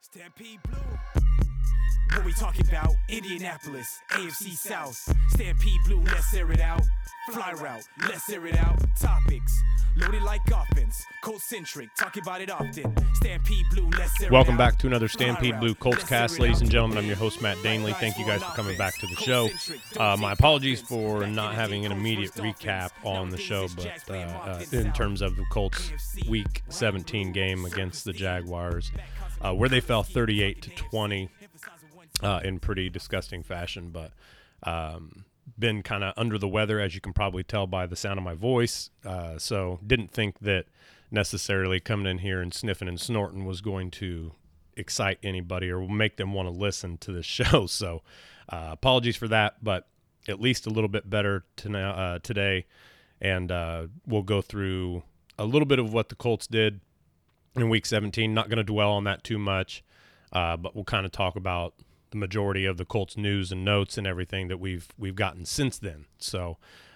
Stampede Blue. What we talking about? Indianapolis, AFC South. Stampede Blue, let's air it out. Fly route, let's air it out. Topics, loaded like offense. Colts-centric, talking about it often. Stampede Blue, let's air it out. Welcome back to another Stampede Blue Colts cast, ladies and gentlemen. I'm your host, Matt Danley. Thank you guys for coming back to the show. My apologies for not having an immediate recap on the show, but in terms of the Colts' Week 17 game against the Jaguars, where they fell 38-20 in pretty disgusting fashion, but been kind of under the weather, as you can probably tell by the sound of my voice, so didn't think that necessarily coming in here and sniffing and snorting was going to excite anybody or make them want to listen to this show, so apologies for that, but at least a little bit better today, and we'll go through a little bit of what the Colts did in Week 17. Not going to dwell on that too much, but we'll kind of talk about the majority of the Colts news and notes and everything that we've gotten since then. So,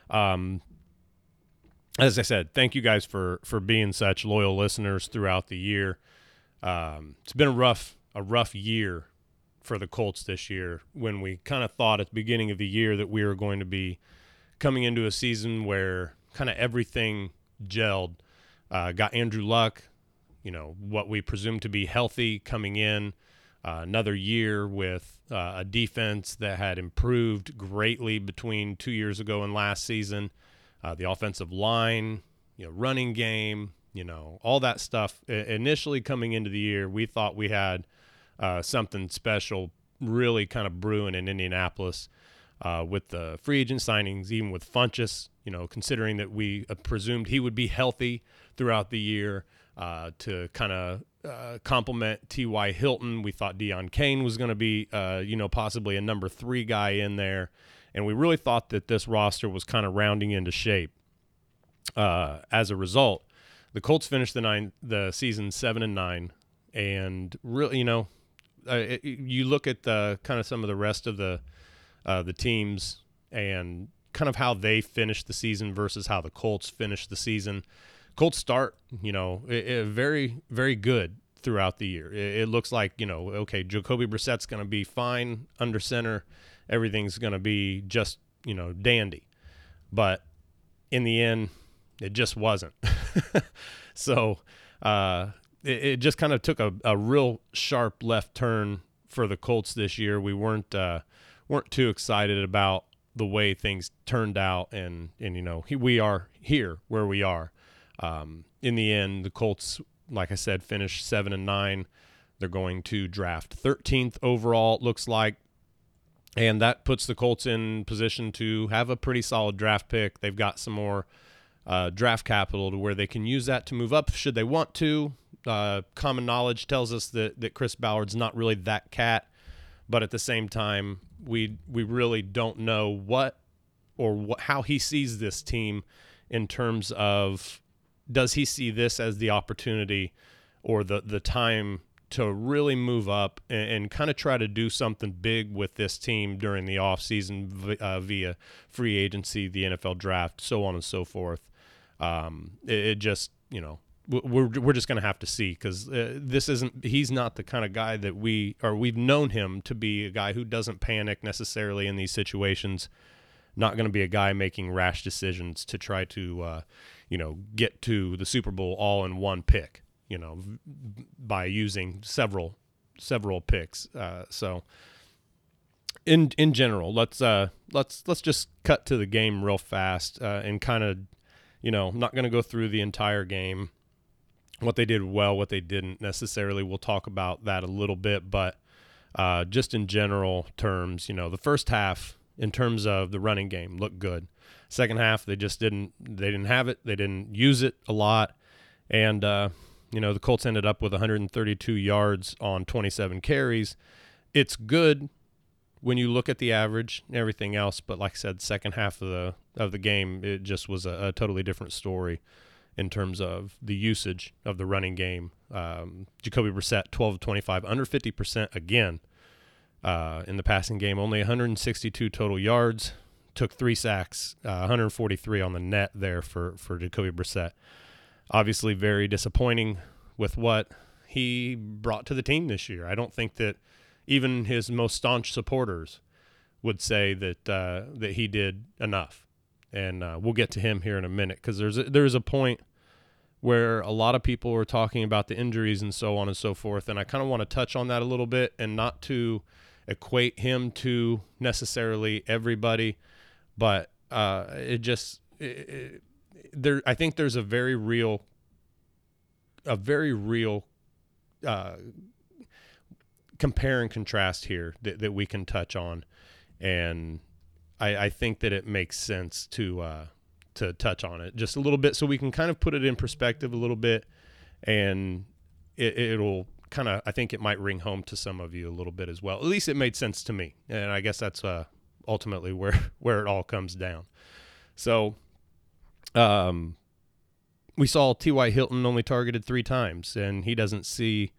as I said, thank you guys for being such loyal listeners throughout the year. It's been a rough year for the Colts this year, when we kind of thought at the beginning of the year that we were going to be coming into a season where kind of everything gelled. Got Andrew Luck, what we presume to be healthy coming in. Another year with a defense that had improved greatly between 2 years ago and last season. The offensive line, running game, all that stuff. Initially coming into the year, we thought we had something special really kind of brewing in Indianapolis with the free agent signings, even with Funchess, considering that we presumed he would be healthy throughout the year to kind of complement T.Y. Hilton. We thought Deion Kane was going to be, possibly a number 3 guy in there. And we really thought that this roster was kind of rounding into shape. As a result, the Colts finished the season 7-9. And really, you look at the kind of some of the rest of the teams and kind of how they finished the season versus how the Colts finished the season. Colts start, very, very good throughout the year. It looks like, okay, Jacoby Brissett's going to be fine under center. Everything's going to be just, dandy. But in the end, it just wasn't. So it just kind of took a real sharp left turn for the Colts this year. We weren't too excited about the way things turned out, and we are here where we are. In the end, the Colts, like I said, finished 7-9. They're going to draft 13th overall, it looks like. And that puts the Colts in position to have a pretty solid draft pick. They've got some more draft capital to where they can use that to move up should they want to. Common knowledge tells us that Chris Ballard's not really that cat. But at the same time, we really don't know how he sees this team in terms of, does he see this as the opportunity or the time to really move up and kind of try to do something big with this team during the offseason via free agency, the NFL draft, so on and so forth. It just, we're just going to have to see, because he's not the kind of guy that we've known him to be, a guy who doesn't panic necessarily in these situations, not going to be a guy making rash decisions to try to, get to the Super Bowl all in one pick, by using several picks. So in general, let's just cut to the game real fast, and kind of, I'm not going to go through the entire game, what they did well, what they didn't necessarily. We'll talk about that a little bit, but just in general terms, the first half in terms of the running game looked good. Second half, they didn't have it. They didn't use it a lot. And, the Colts ended up with 132 yards on 27 carries. It's good when you look at the average and everything else, but like I said, second half of the game, it just was a totally different story in terms of the usage of the running game. Jacoby Brissett, 12 of 25, under 50% again in the passing game, only 162 total yards. Took 3 sacks, 143 on the net there for Jacoby Brissett. Obviously very disappointing with what he brought to the team this year. I don't think that even his most staunch supporters would say that that he did enough. And we'll get to him here in a minute, because there's a point where a lot of people were talking about the injuries and so on and so forth, and I kind of want to touch on that a little bit, and not to equate him to necessarily everybody, but I think there's a very real compare and contrast here that we can touch on, and I think that it makes sense to touch on it just a little bit, so we can kind of put it in perspective a little bit, and it'll kind of, I think it might ring home to some of you a little bit as well. At least it made sense to me, and I guess that's ultimately where it all comes down. So we saw T.Y. Hilton only targeted 3 times, and he doesn't see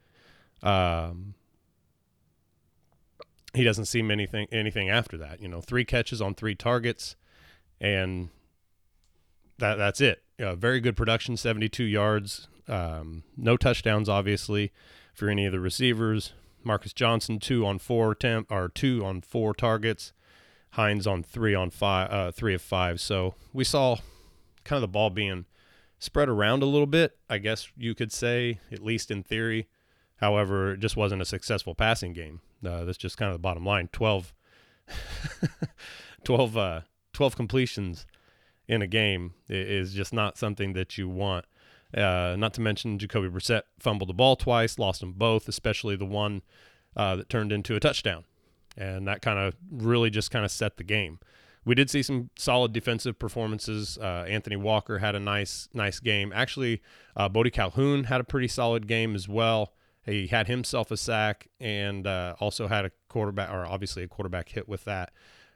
anything after that. 3 catches on 3 targets, and that's it. Very good production, 72 yards, no touchdowns, obviously, for any of the receivers. Marcus Johnson 2 on 4 targets. Hines on 3 of 5. So we saw kind of the ball being spread around a little bit, I guess you could say, at least in theory. However, it just wasn't a successful passing game. That's just kind of the bottom line. 12 completions in a game is just not something that you want. Not to mention Jacoby Brissett fumbled the ball twice, lost them both, especially the one that turned into a touchdown. And that kind of really just kind of set the game. We did see some solid defensive performances. Anthony Walker had a nice game. Actually, Bodie Calhoun had a pretty solid game as well. He had himself a sack, and also had a quarterback hit with that.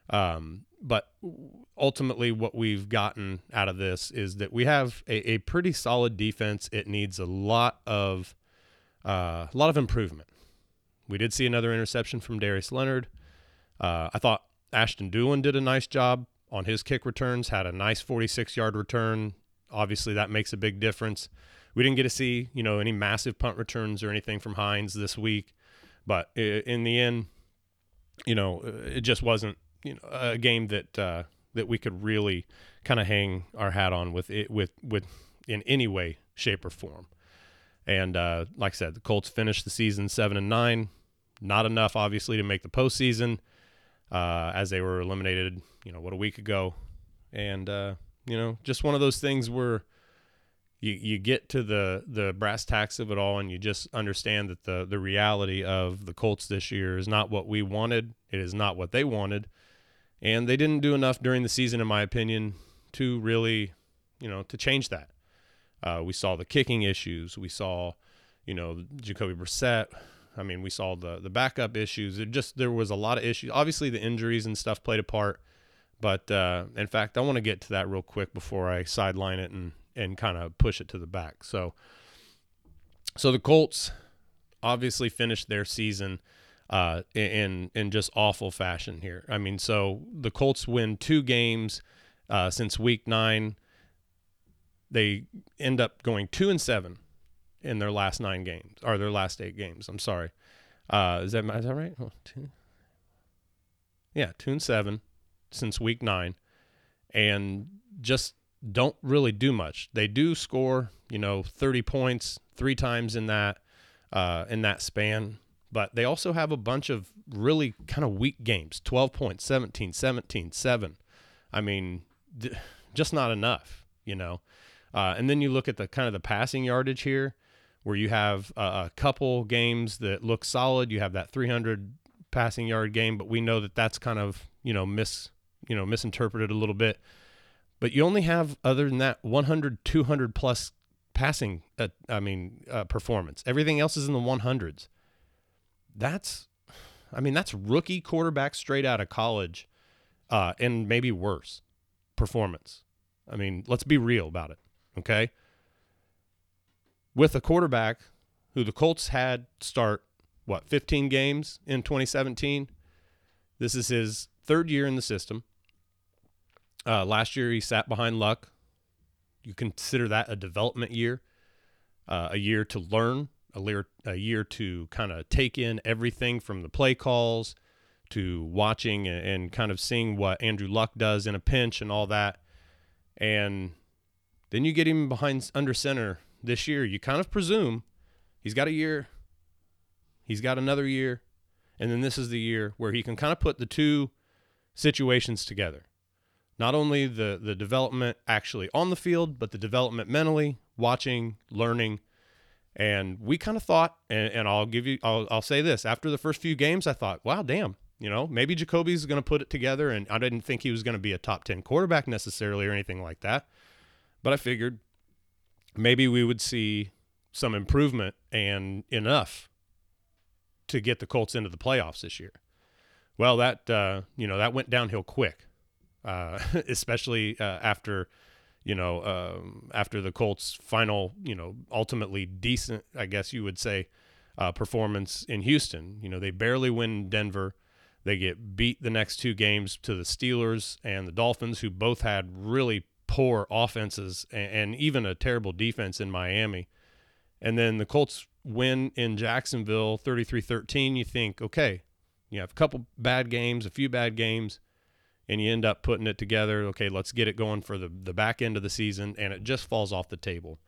But ultimately what we've gotten out of this is that we have a pretty solid defense. It needs a lot of improvement. We did see another interception from Darius Leonard. I thought Ashton Dulin did a nice job on his kick returns, had a nice 46-yard return. Obviously, that makes a big difference. We didn't get to see, any massive punt returns or anything from Hines this week. But in the end, it just wasn't, a game that we could really kind of hang our hat on with in any way, shape, or form. And like I said, the Colts finished the season 7-9. Not enough, obviously, to make the postseason, as they were eliminated, a week ago. And, just one of those things where you get to the brass tacks of it all, and you just understand that the reality of the Colts this year is not what we wanted. It is not what they wanted. And they didn't do enough during the season, in my opinion, to really, to change that. We saw the kicking issues. We saw, Jacoby Brissett. I mean, we saw the backup issues. There was a lot of issues. Obviously, the injuries and stuff played a part. But, in fact, I want to get to that real quick before I sideline it and kind of push it to the back. So the Colts obviously finished their season in just awful fashion here. I mean, so the Colts win 2 games since week 9. They end up going 2-7 in their last 9 games, or their last 8 games. I'm sorry. Is that right? 2-7 since week 9, and just don't really do much. They do score, 30 points 3 times in that span, but they also have a bunch of really kind of weak games. 12 points, 17, 7. I mean, just not enough, And then you look at the kind of the passing yardage here, where you have a couple games that look solid. You have that 300 passing yard game, but we know that that's kind of, misinterpreted a little bit. But you only have, other than that, 100, 200 plus passing, performance. Everything else is in the 100s. That's rookie quarterback straight out of college, and maybe worse performance. I mean, let's be real about it, okay? With a quarterback who the Colts had start, 15 games in 2017? This is his 3rd year in the system. Last year he sat behind Luck. You consider that a development year, a year to learn a year to kind of take in everything from the play calls to watching and kind of seeing what Andrew Luck does in a pinch and all that. And then you get him under center this year. You kind of presume he's got a year, he's got another year, and then this is the year where he can kind of put the two situations together. Not only the development actually on the field, but the development mentally, watching, learning. And we kind of thought, and I'll say this, after the first few games, I thought, wow, damn, maybe Jacoby's going to put it together. And I didn't think he was going to be a top 10 quarterback necessarily or anything like that. But I figured maybe we would see some improvement and enough to get the Colts into the playoffs this year. Well, that went downhill quick. Especially after the Colts' final, ultimately decent, I guess you would say, performance in Houston. They barely win in Denver. They get beat the next two games to the Steelers and the Dolphins, who both had really poor offenses and even a terrible defense in Miami. And then the Colts win in Jacksonville 33-13. You think, okay, you have a couple bad games, a few bad games, and you end up putting it together. Okay, let's get it going for the back end of the season, and it just falls off the table.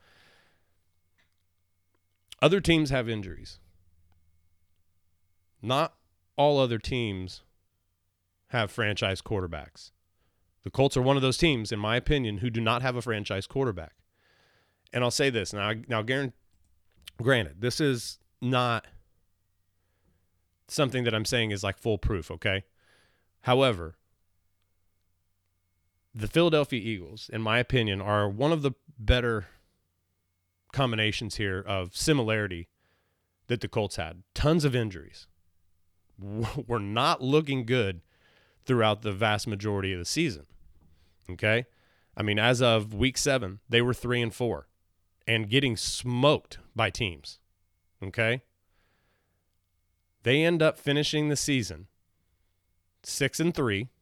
Other teams have injuries. Not all other teams have franchise quarterbacks. The Colts are one of those teams, in my opinion, who do not have a franchise quarterback. And I'll say this. Now granted, this is not something that I'm saying is like foolproof, okay? However, the Philadelphia Eagles, in my opinion, are one of the better combinations here of similarity that the Colts had. Tons of injuries. Were not looking good throughout the vast majority of the season. Okay? I mean, as of week 7, they were 3-4 and getting smoked by teams. Okay? They end up finishing the season 6-3.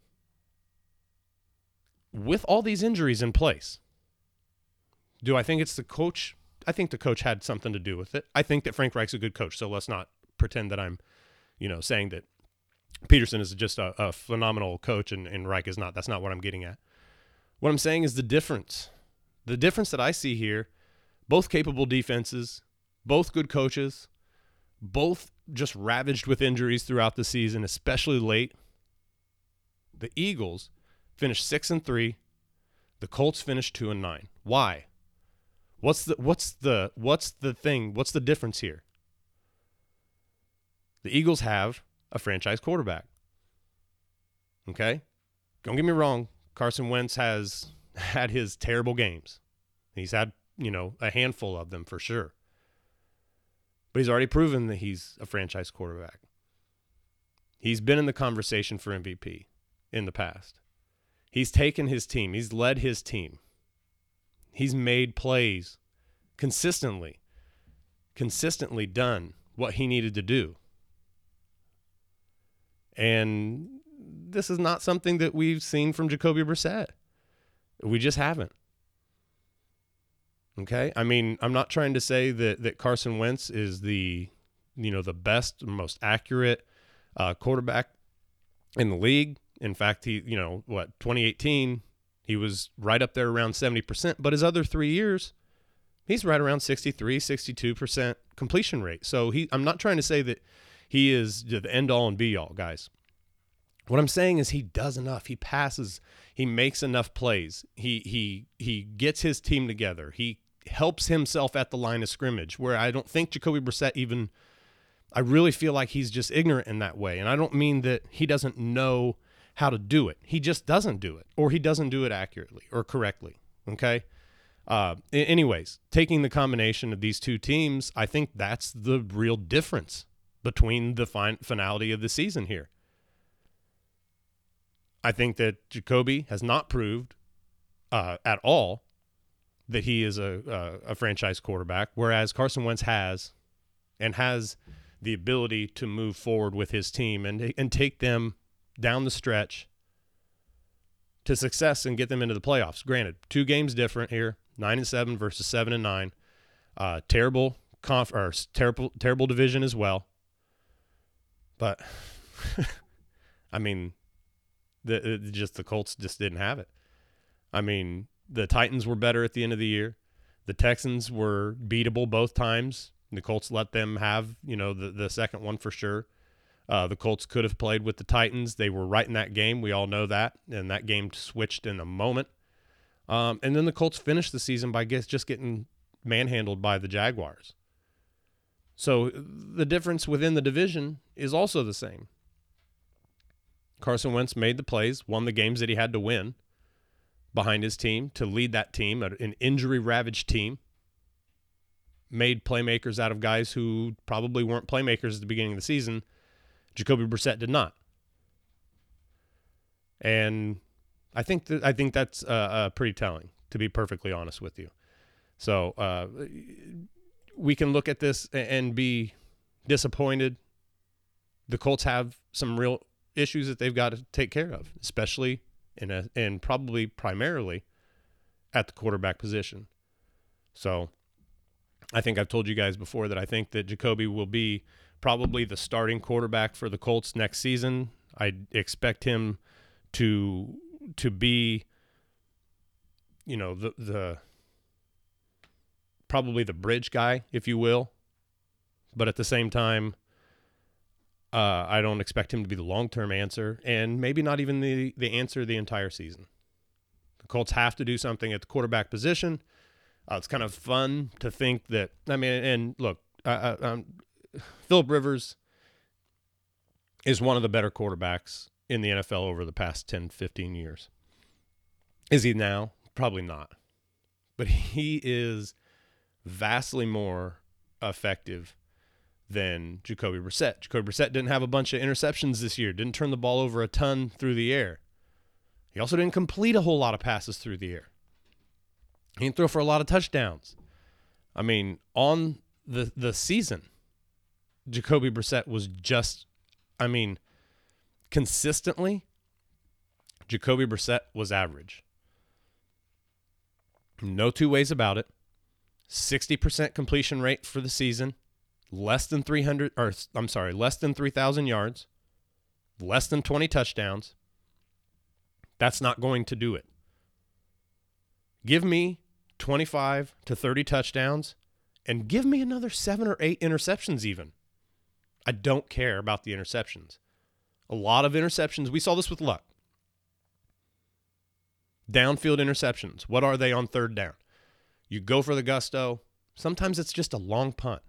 With all these injuries in place. Do I think it's the coach? I think the coach had something to do with it. I think that Frank Reich's a good coach, so let's not pretend that I'm, saying that Peterson is just a phenomenal coach and Reich is not. That's not what I'm getting at. What I'm saying is the difference. The difference that I see here, both capable defenses, both good coaches, both just ravaged with injuries throughout the season, especially late. The Eagles finished 6-3. The Colts finished 2-9. Why? What's the thing? What's the difference here? The Eagles have a franchise quarterback. Okay? Don't get me wrong. Carson Wentz has had his terrible games. He's had, a handful of them for sure. But he's already proven that he's a franchise quarterback. He's been in the conversation for MVP in the past. He's taken his team. He's led his team. He's made plays consistently done what he needed to do. And this is not something that we've seen from Jacoby Brissett. We just haven't. Okay? I mean, I'm not trying to say that Carson Wentz is the best, most accurate quarterback in the league. In fact, 2018, he was right up there around 70%, but his other 3 years, he's right around 63, 62% completion rate. So I'm not trying to say that he is the end all and be all, guys. What I'm saying is he does enough. He passes, he makes enough plays. He gets his team together. He helps himself at the line of scrimmage, where I don't think Jacoby Brissett I really feel like he's just ignorant in that way. And I don't mean that he doesn't know how to do it. He just doesn't do it, or he doesn't do it accurately or correctly. Okay. Anyways, taking the combination of these two teams, I think that's the real difference between the finality of the season here. I think that Jacoby has not proved at all that he is a franchise quarterback, whereas Carson Wentz has the ability to move forward with his team and take them down the stretch to success and get them into the playoffs. Granted, 2 games different here, 9-7 versus 7-9. Terrible terrible division as well. But I mean, the Colts just didn't have it. I mean, the Titans were better at the end of the year. The Texans were beatable both times. The Colts let them have, the second one for sure. The Colts could have played with the Titans. They were right in that game. We all know that. And that game switched in a moment. And then the Colts finished the season by just getting manhandled by the Jaguars. So the difference within the division is also the same. Carson Wentz made the plays, won the games that he had to win behind his team to lead that team, an injury-ravaged team. Made playmakers out of guys who probably weren't playmakers at the beginning of the season. Jacoby Brissett did not. And I think that's pretty telling, to be perfectly honest with you. So we can look at this and be disappointed. The Colts have some real issues that they've got to take care of, especially and probably primarily at the quarterback position. So I think I've told you guys before that I think that Jacoby will be probably the starting quarterback for the Colts next season. I expect him to be, the probably the bridge guy, if you will. But at the same time, I don't expect him to be the long-term answer, and maybe not even the answer the entire season. The Colts have to do something at the quarterback position. It's kind of fun to think that, and look, Phillip Rivers is one of the better quarterbacks in the NFL over the past 10, 15 years. Is he now? Probably not. But he is vastly more effective than Jacoby Brissett. Jacoby Brissett didn't have a bunch of interceptions this year, didn't turn the ball over a ton through the air. He also didn't complete a whole lot of passes through the air. He didn't throw for a lot of touchdowns. I mean, on the season, Jacoby Brissett was consistently, Jacoby Brissett was average. No two ways about it. 60% completion rate for the season. Less than 3,000 yards. Less than 20 touchdowns. That's not going to do it. Give me 25 to 30 touchdowns and give me another 7 or 8 interceptions even. I don't care about the interceptions. A lot of interceptions. We saw this with Luck. Downfield interceptions. What are they on third down? You go for the gusto. Sometimes it's just a long punt.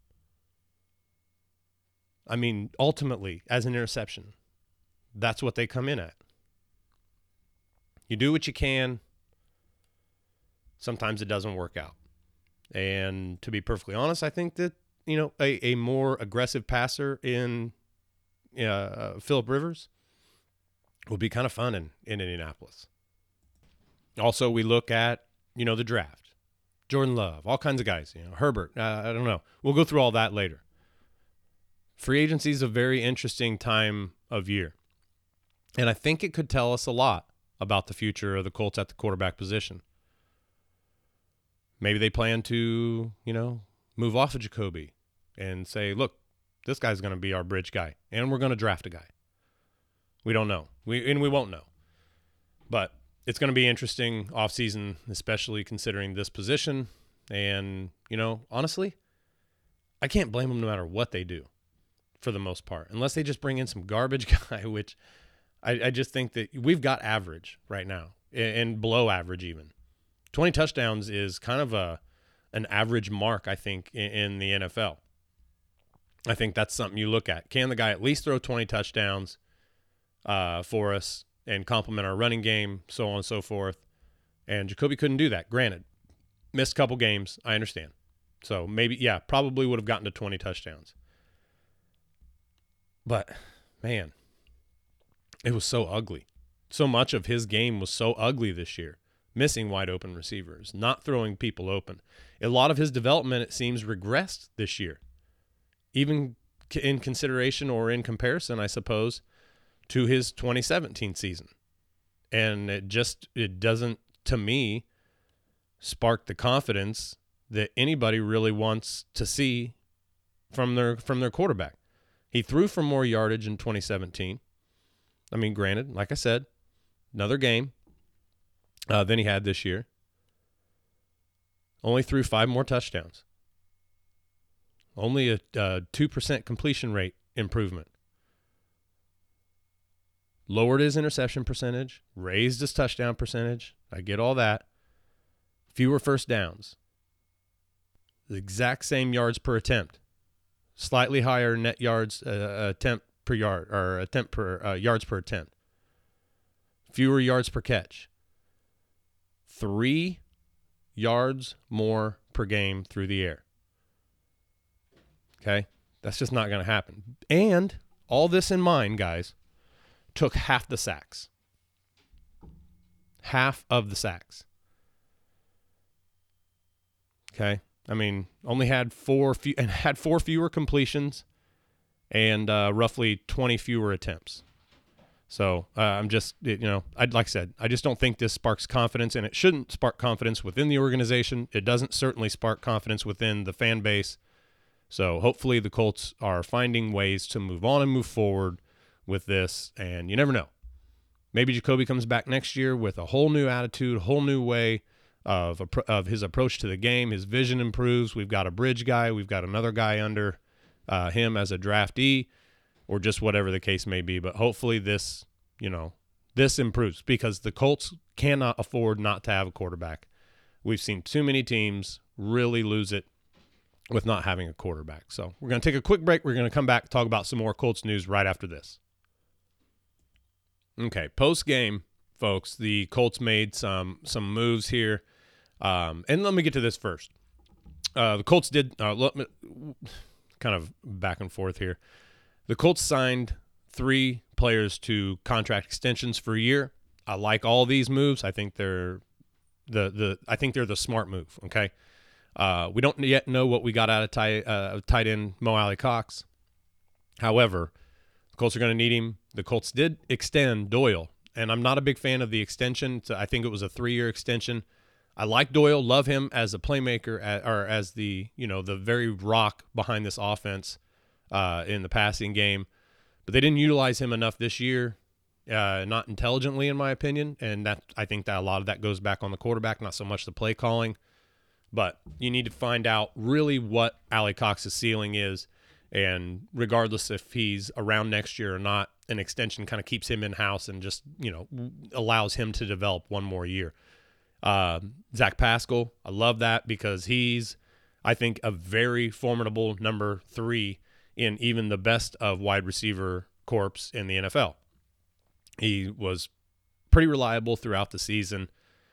Ultimately, as an interception, that's what they come in at. You do what you can. Sometimes it doesn't work out. And to be perfectly honest, I think that, a more aggressive passer in Phillip Rivers would be kind of fun in Indianapolis. Also, we look at, the draft. Jordan Love, all kinds of guys, Herbert, I don't know. We'll go through all that later. Free agency is a very interesting time of year. And I think it could tell us a lot about the future of the Colts at the quarterback position. Maybe they plan to, move off of Jacoby and say, look, this guy's going to be our bridge guy, and we're going to draft a guy. We don't know. We won't know. But it's going to be interesting offseason, especially considering this position. And, honestly, I can't blame them no matter what they do for the most part, unless they just bring in some garbage guy, which I just think that we've got average right now and below average even. 20 touchdowns is kind of an average mark, I think, in the NFL. I think that's something you look at. Can the guy at least throw 20 touchdowns for us and complement our running game, so on and so forth? And Jacoby couldn't do that. Granted, missed a couple games. I understand. So maybe, probably would have gotten to 20 touchdowns. But, man, it was so ugly. So much of his game was so ugly this year. Missing wide open receivers, not throwing people open. A lot of his development, it seems, regressed this year. Even in consideration or in comparison, I suppose, to his 2017 season. And it doesn't, to me, spark the confidence that anybody really wants to see from their quarterback. He threw for more yardage in 2017. I mean, granted, like I said, another game than he had this year. Only threw 5 more touchdowns. Only a 2% completion rate improvement. Lowered his interception percentage, raised his touchdown percentage. I get all that. Fewer first downs. The exact same yards per attempt. Slightly higher net yards attempt per yard, or attempt per yards per attempt. Fewer yards per catch. 3 yards more per game through the air. Okay? That's just not going to happen. And all this in mind, guys, took half the sacks. Half of the sacks. Okay? I mean, only had 4 fewer completions and roughly 20 fewer attempts. So I'm just, like I said, I just don't think this sparks confidence, and it shouldn't spark confidence within the organization. It doesn't certainly spark confidence within the fan base. So hopefully the Colts are finding ways to move on and move forward with this, and you never know. Maybe Jacoby comes back next year with a whole new attitude, a whole new way of his approach to the game. His vision improves. We've got a bridge guy. We've got another guy under him as a draftee, or just whatever the case may be. But hopefully this improves, because the Colts cannot afford not to have a quarterback. We've seen too many teams really lose it with not having a quarterback. So we're going to take a quick break. We're going to come back and talk about some more Colts news right after this. Okay, post-game, folks, the Colts made some moves here. And let me get to this first. The Colts did kind of back and forth here. The Colts signed 3 players to contract extensions for a year. I like all these moves. I think they're the smart move. Okay, we don't yet know what we got out of tight end Mo Alley-Cox. However, the Colts are going to need him. The Colts did extend Doyle, and I'm not a big fan of the extension. I think it was a 3-year extension. I like Doyle, love him as a playmaker, or as the very rock behind this offense in the passing game. But they didn't utilize him enough this year, not intelligently, in my opinion. And I think that a lot of that goes back on the quarterback, not so much the play calling. But you need to find out really what Alley-Cox's ceiling is. And regardless if he's around next year or not, an extension kind of keeps him in-house and just, allows him to develop one more year. Zach Pascal, I love that, because he's, I think, a very formidable number 3 in even the best of wide receiver corps in the NFL. He was pretty reliable throughout the season,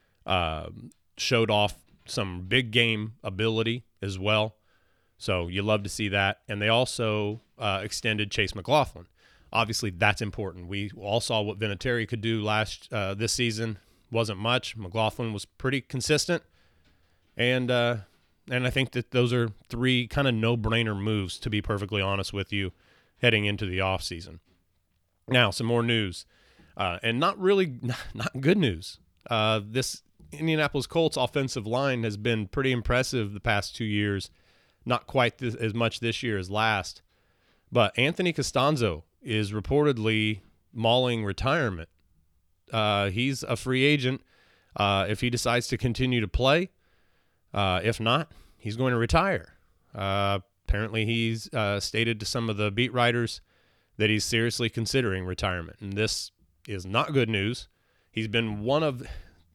showed off some big game ability as well. So you love to see that. And they also extended Chase McLaughlin. Obviously, that's important. We all saw what Vinatieri could do this season. Wasn't much. McLaughlin was pretty consistent. And I think that those are 3 kind of no-brainer moves, to be perfectly honest with you, heading into the offseason. Now, some more news. And not good news. This Indianapolis Colts offensive line has been pretty impressive the past 2 years. Not quite as much this year as last. But Anthony Costanzo is reportedly mulling retirement. He's a free agent if he decides to continue to play. If not, he's going to retire. Apparently, he's stated to some of the beat writers that he's seriously considering retirement. And this is not good news. He's been one of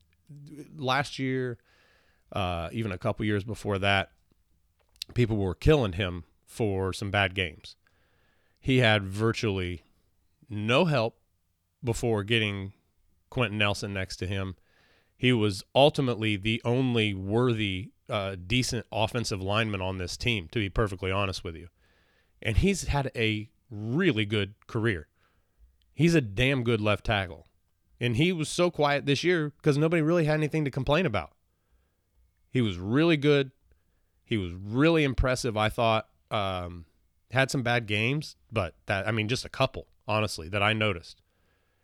last year, even a couple years before that, people were killing him for some bad games. He had virtually no help before getting Quentin Nelson next to him. He was ultimately the only worthy, decent offensive lineman on this team, to be perfectly honest with you. And he's had a really good career. He's a damn good left tackle. And he was so quiet this year because nobody really had anything to complain about. He was really good. He was really impressive, I thought. Had some bad games, but just a couple, honestly, that I noticed.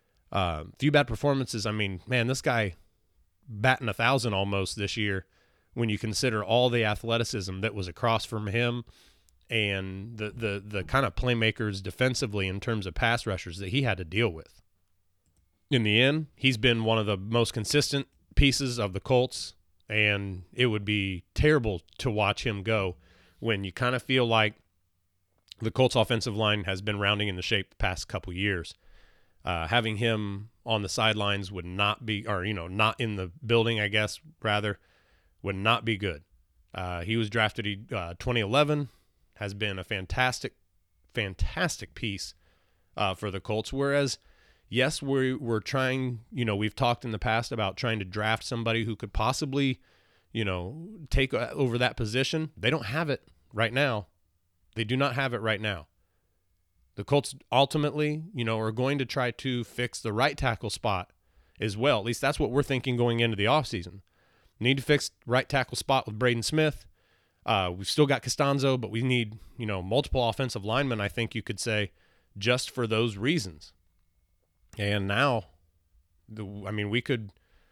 Few bad performances. Man, this guy batting 1,000 almost this year when you consider all the athleticism that was across from him and the kind of playmakers defensively in terms of pass rushers that he had to deal with. In the end, he's been one of the most consistent pieces of the Colts, and it would be terrible to watch him go when you kind of feel like the Colts offensive line has been rounding into shape the past couple years. Having him on the sidelines would not be, or, not in the building, I guess, rather, would not be good. He was drafted 2011, has been a fantastic piece for the Colts. Whereas, yes, we're trying, we've talked in the past about trying to draft somebody who could possibly, take over that position. They don't have it right now. They do not have it right now. The Colts ultimately, are going to try to fix the right tackle spot as well. At least that's what we're thinking going into the offseason. Need to fix right tackle spot with Braden Smith. We've still got Costanzo, but we need, multiple offensive linemen, I think you could say, just for those reasons. And now, we could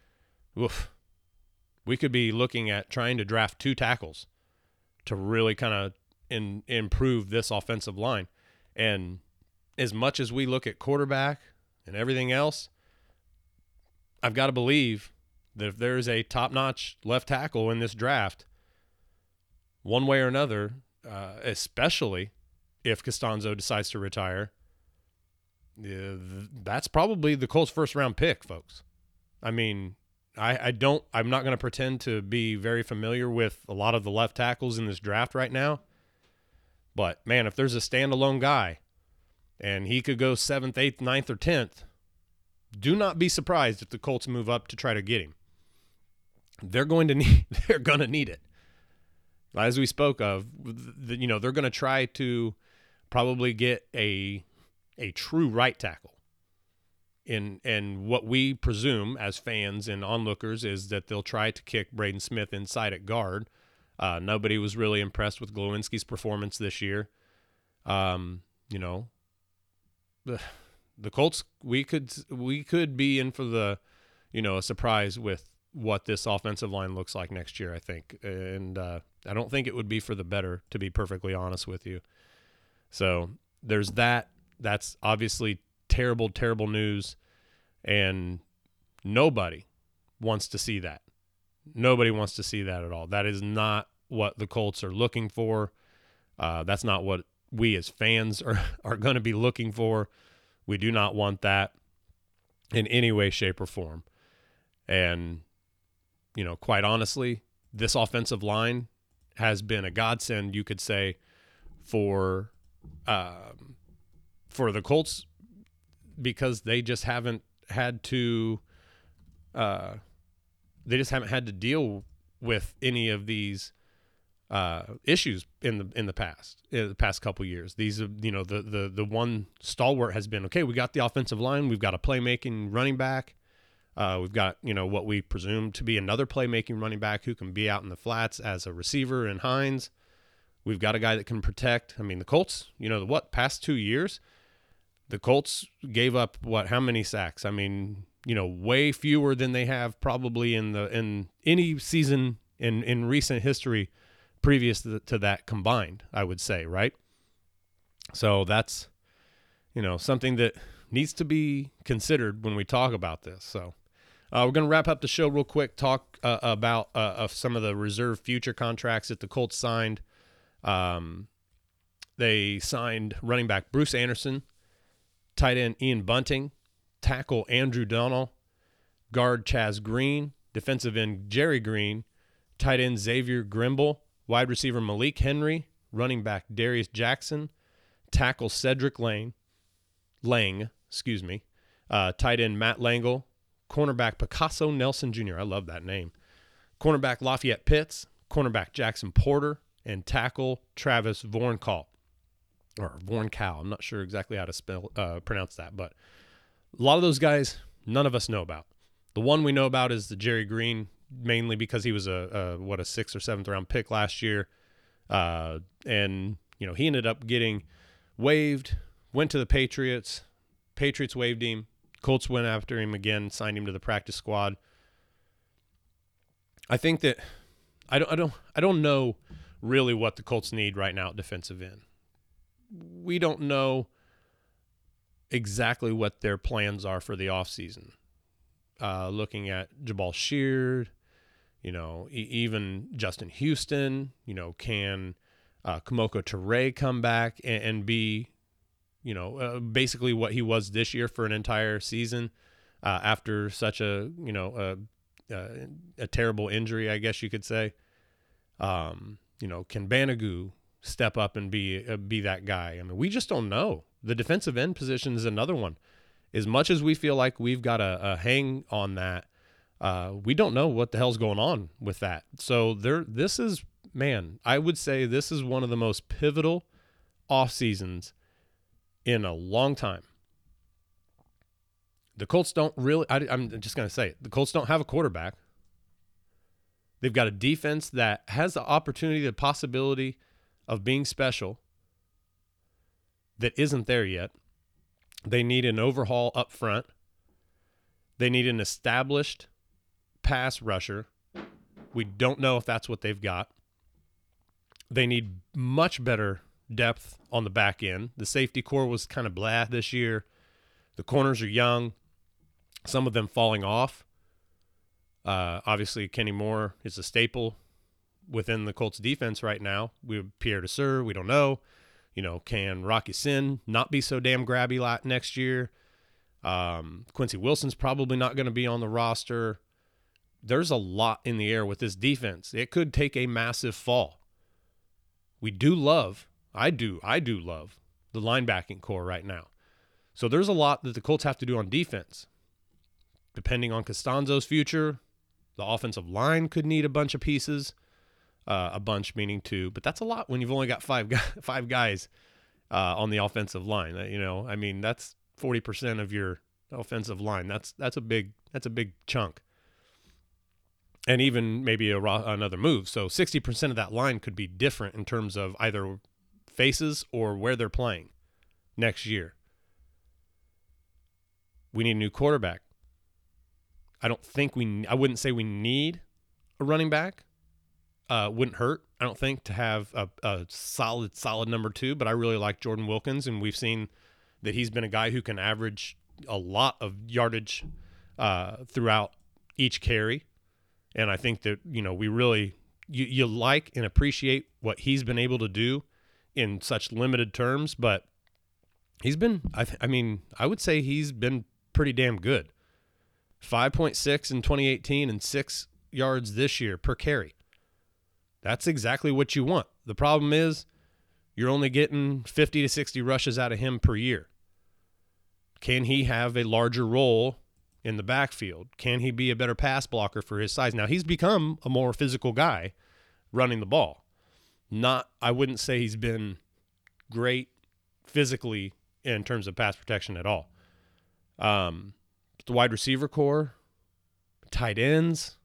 be looking at trying to draft 2 tackles to really kind of improve this offensive line. And as much as we look at quarterback and everything else, I've got to believe that if there's a top-notch left tackle in this draft, one way or another, especially if Costanzo decides to retire, that's probably the Colts' first-round pick, folks. I'm not going to pretend to be very familiar with a lot of the left tackles in this draft right now. But, man, if there's a standalone guy and he could go 7th, 8th, 9th, or 10th, do not be surprised if the Colts move up to try to get him. They're going to need it. As we spoke of, they're going to try to probably get a true right tackle. And what we presume as fans and onlookers is that they'll try to kick Braden Smith inside at guard. Nobody was really impressed with Glowinski's performance this year. The Colts, we could be in for the, a surprise with what this offensive line looks like next year, I think. And I don't think it would be for the better, to be perfectly honest with you. So there's that. That's obviously terrible, terrible news. And nobody wants to see that. Nobody wants to see that at all. That is not what the Colts are looking for. That's not what we as fans are going to be looking for. We do not want that in any way, shape, or form. And, quite honestly, this offensive line has been a godsend, you could say, for the Colts, because they just haven't had to deal with any of these issues in the past couple years. These are, the one stalwart has been, okay, we got the offensive line, we've got a playmaking running back, we've got, what we presume to be another playmaking running back who can be out in the flats as a receiver in Hines. We've got a guy that can protect. The Colts, past 2 years, the Colts gave up how many sacks? Way fewer than they have probably in any season in recent history previous to that combined, I would say, right? So that's, something that needs to be considered when we talk about this. So we're going to wrap up the show real quick, talk about some of the reserve future contracts that the Colts signed. They signed running back Bruce Anderson, tight end Ian Bunting, tackle Andrew Donnell, guard Chaz Green, defensive end Jerry Green, tight end Xavier Grimble, wide receiver Malik Henry, running back Darius Jackson, tackle Cedric Lang, tight end Matt Langle, cornerback Picasso Nelson Jr., I love that name, cornerback Lafayette Pitts, cornerback Jackson Porter, and tackle Travis Vornkow. I'm not sure exactly how to pronounce that, but a lot of those guys, none of us know about. The one we know about is the Jerry Green, mainly because he was a 6th or 7th round pick last year. And he ended up getting waived, went to the Patriots. Patriots waived him. Colts went after him again, signed him to the practice squad. I think that, I don't know really what the Colts need right now at defensive end. We don't know exactly what their plans are for the offseason. Looking at Jabal Sheard, even Justin Houston, can Kamoko Toure come back and be, basically what he was this year for an entire season after such a terrible injury, I guess you could say. Can Banogu step up and be that guy? I mean, we just don't know. The defensive end position is another one. As much as we feel like we've got a hang on that, we don't know what the hell's going on with that. So I would say this is one of the most pivotal off seasons in a long time. The Colts don't really, I'm just going to say it, the Colts don't have a quarterback. They've got a defense that has the opportunity, the possibility of being special that isn't there yet. They need an overhaul up front. They need an established pass rusher. We don't know if that's what they've got. They need much better depth on the back end. The safety core was kind of blah this year. The corners are young, some of them falling off. Obviously, Kenny Moore is a staple within the Colts defense right now. We have Pierre Desir, we don't know. Can Rocky Sin not be so damn grabby next year? Quincy Wilson's probably not going to be on the roster. There's a lot in the air with this defense. It could take a massive fall. I do love the linebacking core right now. So there's a lot that the Colts have to do on defense. Depending on Costanzo's future, the offensive line could need a bunch of pieces. A bunch meaning two, but that's a lot when you've only got five guys on the offensive line. That's 40% of your offensive line. That's a big chunk, and even maybe another move. So 60% of that line could be different in terms of either faces or where they're playing next year. We need a new quarterback. I wouldn't say we need a running back. Wouldn't hurt, I don't think, to have a solid number two, but I really like Jordan Wilkins, and we've seen that he's been a guy who can average a lot of yardage throughout each carry, and I think that, we really you like and appreciate what he's been able to do in such limited terms, but he's been, I would say he's been pretty damn good. 5.6 in 2018 and 6 yards this year per carry. That's exactly what you want. The problem is you're only getting 50 to 60 rushes out of him per year. Can he have a larger role in the backfield? Can he be a better pass blocker for his size? Now, he's become a more physical guy running the ball. I wouldn't say he's been great physically in terms of pass protection at all. The wide receiver core, tight ends.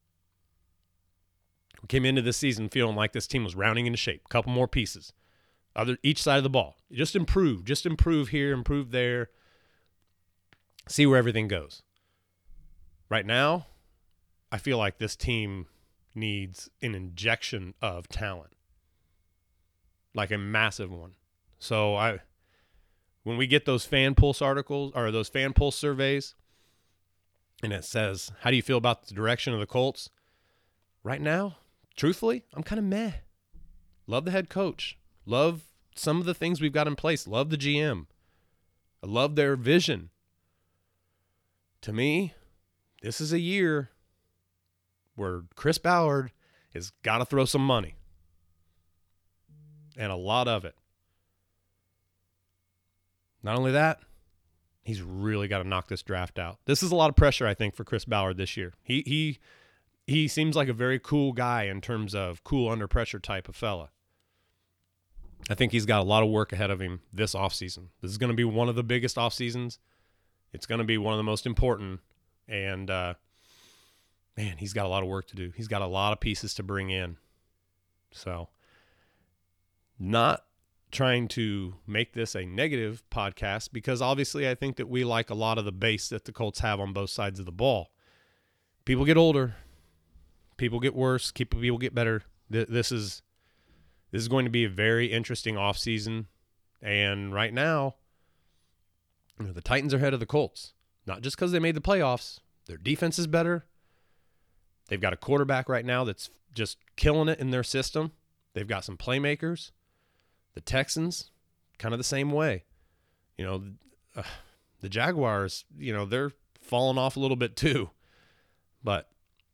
We came into this season feeling like this team was rounding into shape. A couple more pieces. Each side of the ball. Just improve here, improve there. See where everything goes. Right now, I feel like this team needs an injection of talent. Like a massive one. So when we get those fan pulse articles or those fan pulse surveys, and it says, how do you feel about the direction of the Colts? Right now, truthfully, I'm kind of meh. Love the head coach. Love some of the things we've got in place. Love the GM. I love their vision. To me, this is a year where Chris Ballard has got to throw some money. And a lot of it. Not only that, he's really got to knock this draft out. This is a lot of pressure, I think, for Chris Ballard this year. He seems like a very cool guy in terms of cool under pressure type of fella. I think he's got a lot of work ahead of him this offseason. This is going to be one of the biggest off seasons. It's going to be one of the most important. And, man, he's got a lot of work to do. He's got a lot of pieces to bring in. So, not trying to make this a negative podcast because obviously I think that we like a lot of the base that the Colts have on both sides of the ball. People get older. People get worse. People get better. This is going to be a very interesting offseason. And right now, the Titans are ahead of the Colts. Not just because they made the playoffs. Their defense is better. They've got a quarterback right now that's just killing it in their system. They've got some playmakers. The Texans, kind of the same way. The Jaguars, they're falling off a little bit too. But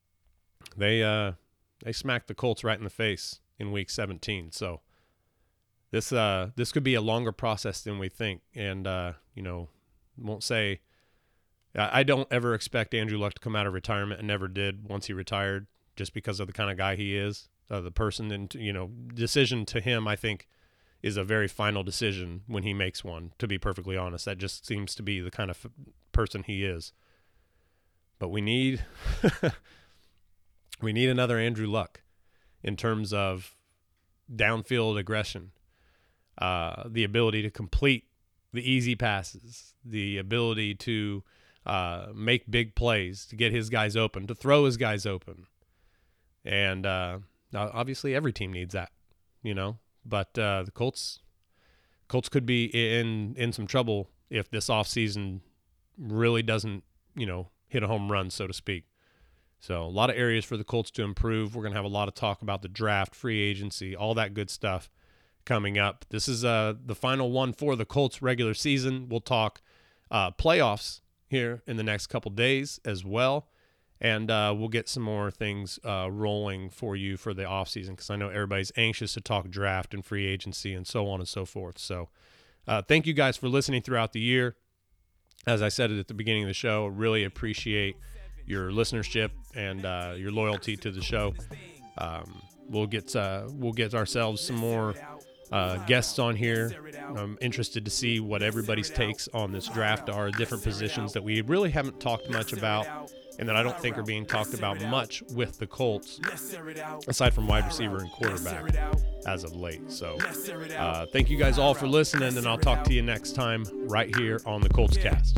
they smacked the Colts right in the face in Week 17. So this could be a longer process than we think. And, won't say – I don't ever expect Andrew Luck to come out of retirement, and never did once he retired, just because of the kind of guy he is, the person. And, decision to him, I think, is a very final decision when he makes one, to be perfectly honest. That just seems to be the kind of person he is. But we need we need another Andrew Luck in terms of downfield aggression, the ability to complete the easy passes, the ability to make big plays, to get his guys open, to throw his guys open. And obviously every team needs that, But the Colts could be in some trouble if this offseason really doesn't, hit a home run, so to speak. So a lot of areas for the Colts to improve. We're going to have a lot of talk about the draft, free agency, all that good stuff coming up. This is the final one for the Colts regular season. We'll talk playoffs here in the next couple days as well. And we'll get some more things rolling for you for the offseason, because I know everybody's anxious to talk draft and free agency and so on and so forth. So thank you guys for listening throughout the year. As I said at the beginning of the show, really appreciate your listenership and your loyalty to the show. We'll get ourselves some more guests on here. I'm interested to see what everybody's takes on this draft are, different positions that we really haven't talked much about, and that I don't think are being talked about much with the Colts, aside from wide receiver and quarterback as of late. So thank you guys all for listening, and I'll talk to you next time right here on the Colts Cast.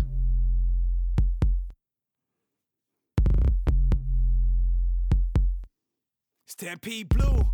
Stampede Blue.